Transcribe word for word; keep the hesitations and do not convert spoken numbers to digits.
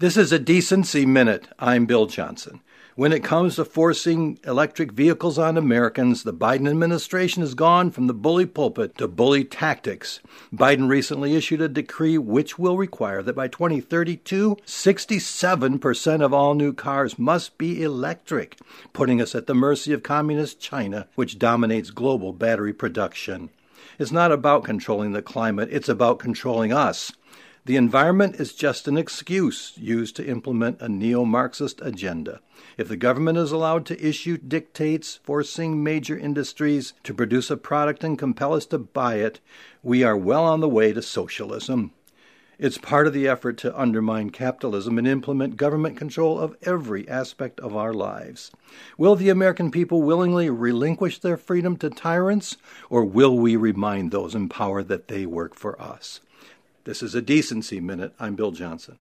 This is a Decency Minute. I'm Bill Johnson. When it comes to forcing electric vehicles on Americans, the Biden administration has gone from the bully pulpit to bully tactics. Biden recently issued a decree which will require that by twenty thirty-two, sixty-seven percent of all new cars must be electric, putting us at the mercy of communist China, which dominates global battery production. It's not about controlling the climate, it's about controlling us. The environment is just an excuse used to implement a neo-Marxist agenda. If the government is allowed to issue dictates forcing major industries to produce a product and compel us to buy it, we are well on the way to socialism. It's part of the effort to undermine capitalism and implement government control of every aspect of our lives. Will the American people willingly relinquish their freedom to tyrants, or will we remind those in power that they work for us? This is a Decency Minute. I'm Bill Johnson.